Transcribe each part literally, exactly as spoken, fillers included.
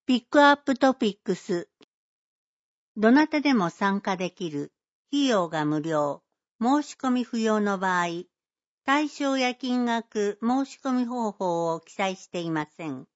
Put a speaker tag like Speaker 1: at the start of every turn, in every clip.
Speaker 1: ピックアップトピックス。どなたでも参加できる。費用が無料。申し込み不要の場合、対象や金額、申し込み方法を記載していません。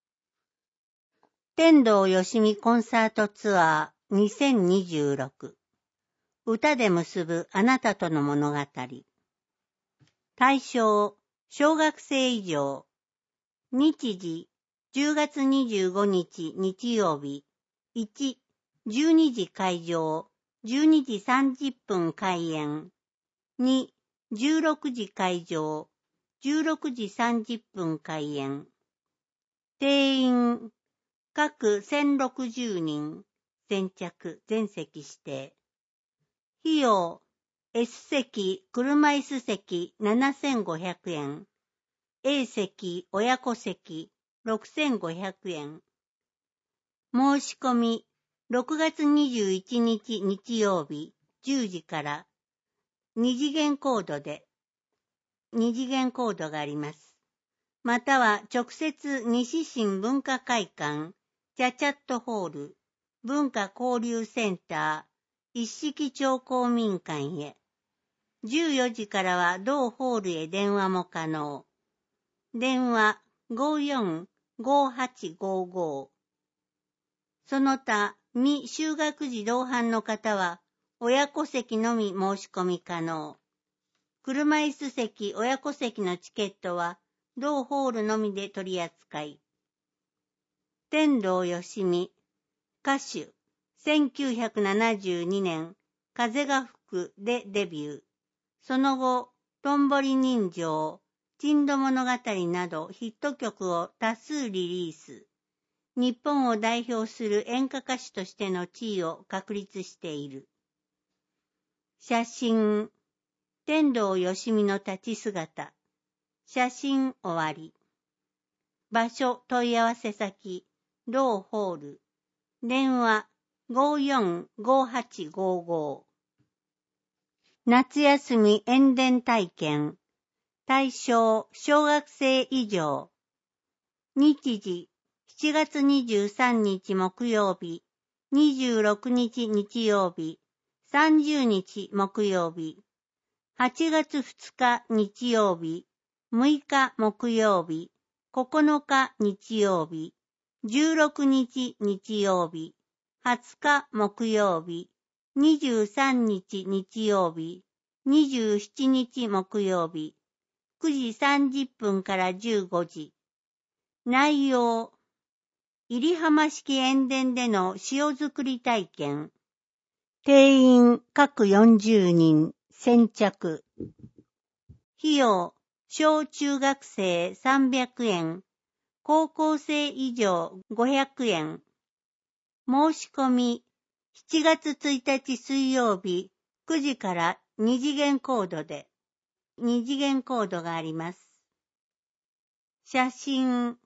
Speaker 1: 天童よしみコンサートツアーにせんにじゅうろく。歌で結ぶあなたとの物語。対象、小学生以上。日時、じゅうがつにじゅうごにち日曜日。いち、じゅうにじ開場、じゅうにじさんじゅっぷん開演。に、じゅうろくじ開場、じゅうろくじさんじゅっぷん開演。定員、各せんろくじゅうにん、先着、全席指定。費用、S 席、車椅子席ななせんごひゃくえん。A 席、親子席ろくせんごひゃくえん。申し込み、ろくがつにじゅういちにち日曜日じゅうじから二次元コードで、二次元コードがあります。または直接西新文化会館、チャチャットホール、文化交流センター、一色町公民館へ。じゅうよじからは同ホールへ電話も可能。電話ごーよんごーはちごーごー。その他、未就学児同伴の方は、親子席のみ申し込み可能。車椅子席、親子席のチケットは、同ホールのみで取り扱い。天童よしみ、歌手、せんきゅうひゃくななじゅうにねん、風が吹くでデビュー。その後、とんぼり人情、珍島物語などヒット曲を多数リリース。日本を代表する演歌歌手としての地位を確立している。写真、天童よしみの立ち姿。写真終わり。場所問い合わせ先、同ホール。電話ごーよんごーはちごーごー。夏休み演伝体験。対象、小学生以上。日時、しちがつにじゅうさんにち木曜日、にじゅうろくにち日曜日、さんじゅうにち木曜日、はちがつふつか日曜日、むいか木曜日、ここのか日曜日、じゅうろくにち日曜日、はつか木曜日、にじゅうさんにち日曜日、にじゅうしちにち木曜日、くじさんじゅっぷんからじゅうごじ。内容、入浜式塩田での塩作り体験。定員各よんじゅうにん、先着。費用、小中学生さんびゃくえん、高校生以上ごひゃくえん。申し込み、しちがつついたち水曜日くじから二次元コードで、二次元コードがあります。写真。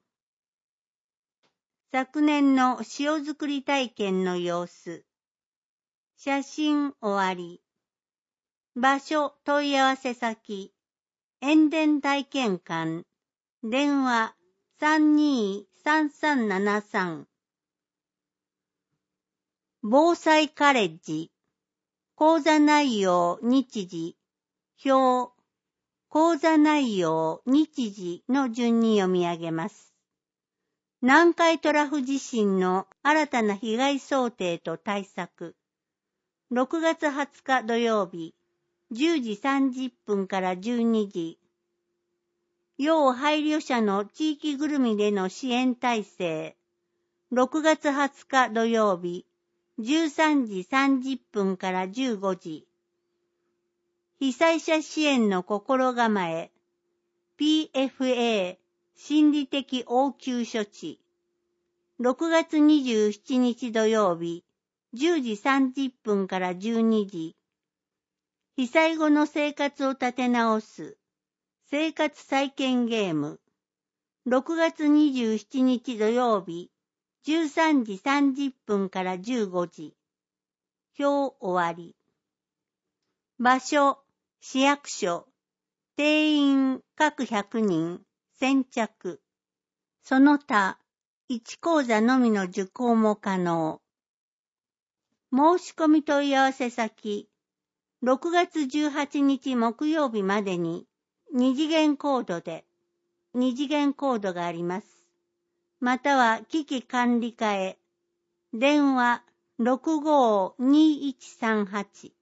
Speaker 1: 昨年の塩作り体験の様子。写真終わり。場所問い合わせ先。塩田体験館。電話さんにーさんさんななさん。防災カレッジ。講座内容日時。表。講座内容日時の順に読み上げます。南海トラフ地震の新たな被害想定と対策。ろくがつはつか土曜日、じゅうじさんじゅっぷんからじゅうにじ。要配慮者の地域ぐるみでの支援体制。ろくがつはつか土曜日、じゅうさんじさんじゅっぷんからじゅうごじ。被災者支援の心構え。ピーエフエー 心理的応急処置。ろくがつにじゅうしちにち土曜日、じゅうじさんじゅっぷんからじゅうにじ。被災後の生活を立て直す。生活再建ゲーム。ろくがつにじゅうしちにち土曜日、じゅうさんじさんじゅっぷんからじゅうごじ。表終わり。場所、市役所。定員各ひゃくにん、先着。その他、 いち講座のみの受講も可能。申し込み問い合わせ先、ろくがつじゅうはちにち木曜日までにに次元コードで、に次元コードがあります。または機器管理課へ、電話 ろくごーにいちさんはち。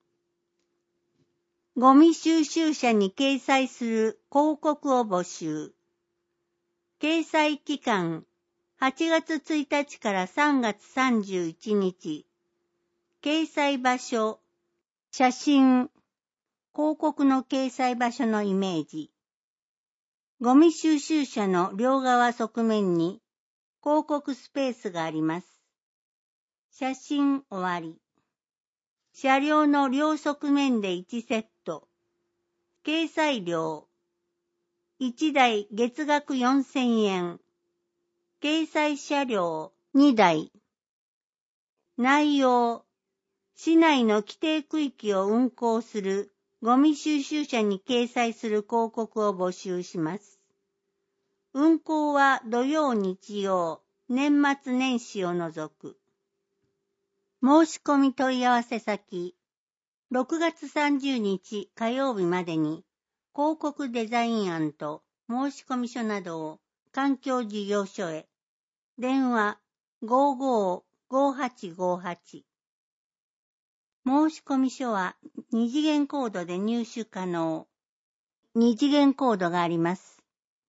Speaker 1: ゴミ収集車に掲載する広告を募集。掲載期間、はちがつついたちからさんがつさんじゅういちにち。掲載場所、写真、広告の掲載場所のイメージ。ゴミ収集車の両側側面に広告スペースがあります。写真終わり。車両の両側面でいちセット。掲載料。いちだい月額よんせんえん。掲載車両にだい。内容。市内の規定区域を運行するゴミ収集車に掲載する広告を募集します。運行は土曜日曜、年末年始を除く。申し込み問い合わせ先、ろくがつさんじゅうにち火曜日までに広告デザイン案と申込書などを環境事業所へ。電話 ごーごーごーはちごーはち。申込書はに次元コードで入手可能。に次元コードがあります。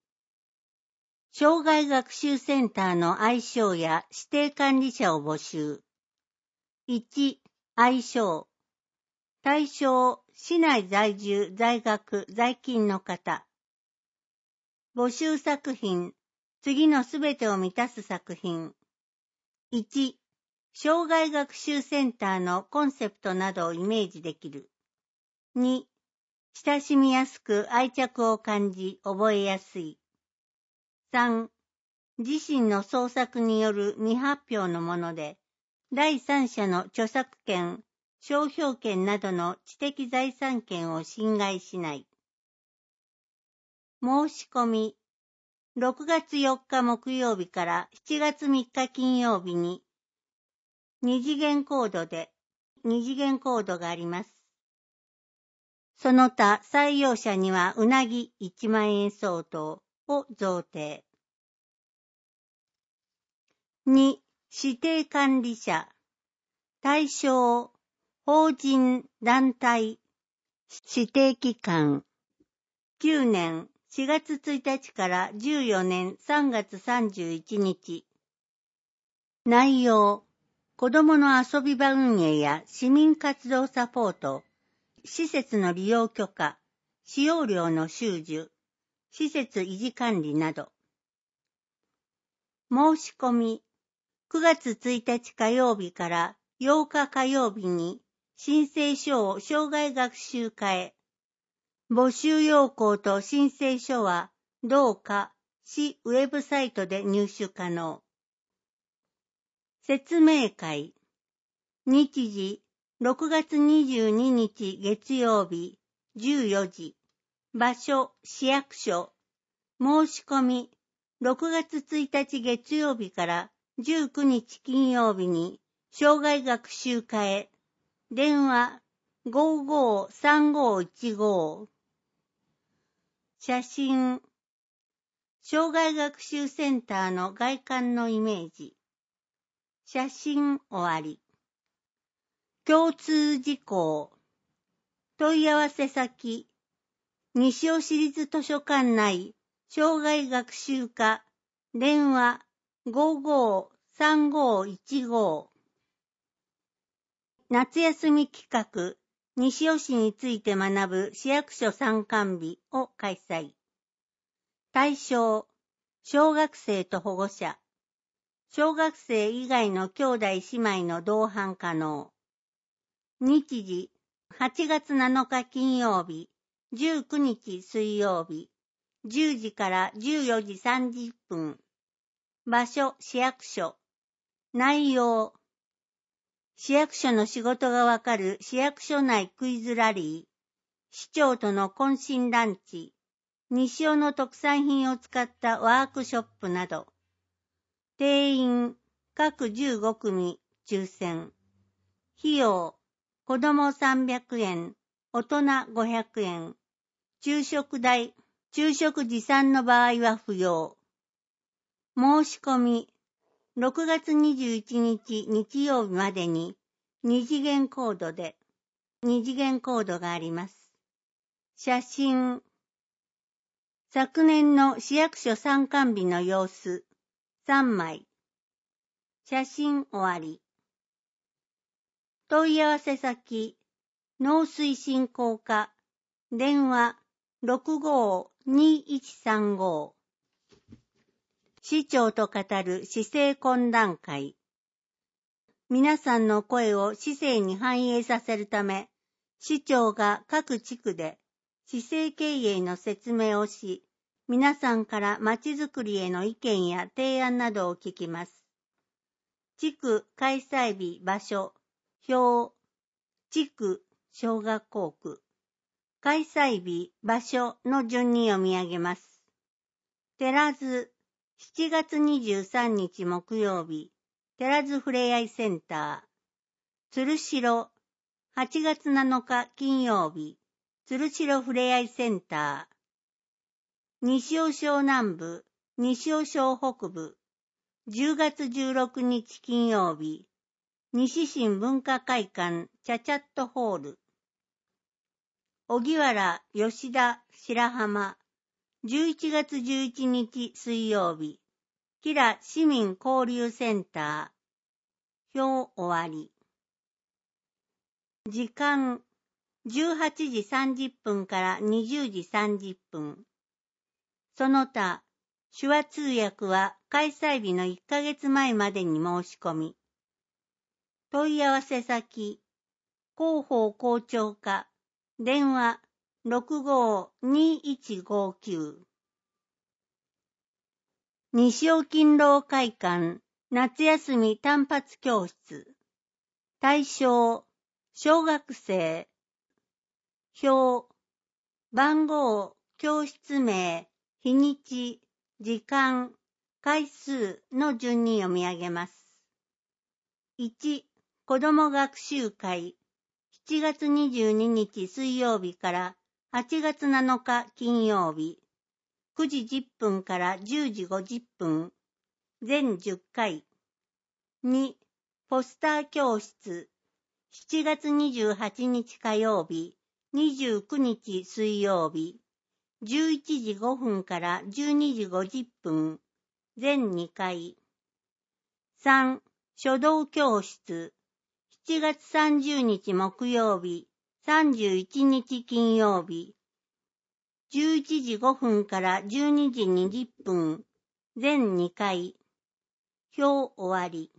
Speaker 1: 障害学習センターの愛称や指定管理者を募集。いち、愛称。対象、市内在住、在学、在勤の方。募集作品、次のすべてを満たす作品。いち、障害学習センターのコンセプトなどをイメージできる。に、親しみやすく愛着を感じ覚えやすい。さん、自身の創作による未発表のもので、第三者の著作権、商標権などの知的財産権を侵害しない。申し込み、ろくがつよっか木曜日からしちがつみっか金曜日に、に次元コードで、に次元コードがあります。その他採用者にはうなぎいちまんえん相当を贈呈。に、指定管理者。対象、法人、団体、指定機関。きゅうねんしがつついたちからじゅうよねんさんがつさんじゅういちにち。内容、子どもの遊び場運営や市民活動サポート、施設の利用許可、使用料の収受、施設維持管理など。申し込み、くがつついたち火曜日からようか火曜日に申請書を障害学習課へ。募集要項と申請書は同課市ウェブサイトで入手可能。説明会。日時ろくがつにじゅうににち月曜日じゅうよじ。場所市役所。申し込みろくがつついたち月曜日からじゅうくにち金曜日に障害学習課へ。電話 ごーごーさんごーいちごー。写真。障害学習センターの外観のイメージ。写真終わり。共通事項。問い合わせ先。西尾市立図書館内障害学習課。電話 ごーごーさんごーいちごー。夏休み企画。西尾市について学ぶ市役所参観日を開催。対象、小学生と保護者。小学生以外の兄弟姉妹の同伴可能。日時、はちがつなのか金曜日、じゅうくにち水曜日、じゅうじからじゅうよじさんじゅっぷん。場所、市役所。内容、市役所の仕事がわかる市役所内クイズラリー、市長との懇親ランチ、西尾の特産品を使ったワークショップなど。 定員各じゅうごくみ抽選。費用子どもさんびゃくえん、大人ごひゃくえん。昼食代、昼食持参の場合は不要。申し込みろくがつにじゅういちにち日曜日までにに次元コードで、に次元コードがあります。写真。昨年の市役所参観日の様子、さんまい。写真終わり。問い合わせ先、農水振興課、電話 ろくごーにいちさんご。市長と語る市政懇談会。皆さんの声を市政に反映させるため、市長が各地区で市政経営の説明をし、皆さんからまちづくりへの意見や提案などを聞きます。地区開催日場所、表、地区小学校区、開催日場所の順に読み上げます。寺津、しちがつにじゅうさんにち木曜日、寺津ふれあいセンター。鶴代、はちがつなのか金曜日、鶴代ふれあいセンター。西尾小南部、西尾小北部、じゅうがつじゅうろくにち金曜日、西新文化会館チャチャットホール。荻原、吉田、白浜、じゅういちがつじゅういちにち水曜日、吉良市民交流センター。表終わり。時間、じゅうはちじさんじゅっぷんからにじゅうじさんじゅっぷん。その他、手話通訳は開催日のいっかげつまえまでに申し込み。問い合わせ先、広報校長課、電話 ろくごーにいちごきゅう。西尾勤労会館夏休み単発教室。対象、小学生。表、番号、教室名、日にち、時間、回数の順に読み上げます。いち、子ども学習会、しちがつにじゅうににち水曜日からはちがつなのか金曜日、くじじゅっぷんからじゅうじごじゅっぷん、全じゅっかい。に、ポスター教室、しちがつにじゅうはちにち火曜日、にじゅうくにち水曜日、じゅういちじごふんからじゅうにじごじゅっぷん、全にかい。さん、書道教室、しちがつさんじゅうにち木曜日、さんじゅういちにち金曜日、じゅういちじごふんからじゅうにじにじゅっぷん、全にかい。表終わり。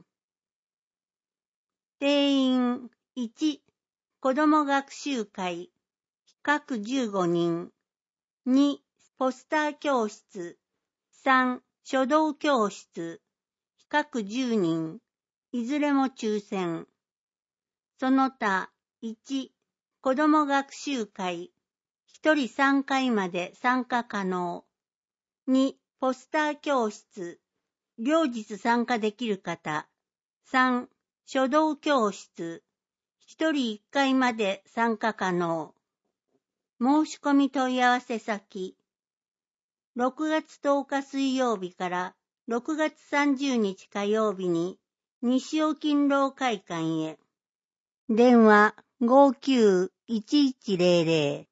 Speaker 1: 定員いち、子ども学習会、各じゅうごにん。に、ポスター教室。さん、書道教室。各じゅうにん。いずれも抽選。その他、いち、子ども学習会。ひとりさんかいまで参加可能。に、ポスター教室。両日参加できる方。さん、書道教室。ひとりいっかいまで参加可能。申し込み問い合わせ先。ろくがつとおか水曜日からろくがつさんじゅうにち火曜日に西尾勤労会館へ。電話 ごきゅういちいちゼロゼロ